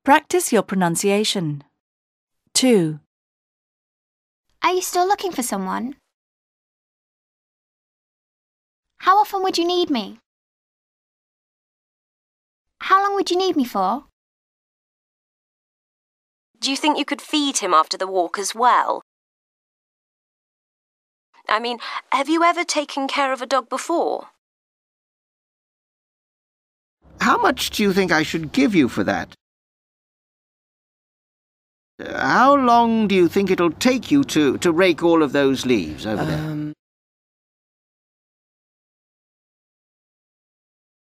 Practice your pronunciation. 2. Are you still looking for someone? How often would you need me? How long would you need me for? Do you think you could feed him after the walk as well? I mean, have you ever taken care of a dog before? How much do you think I should give you for that? How long do you think it'll take you to rake all of those leaves over there?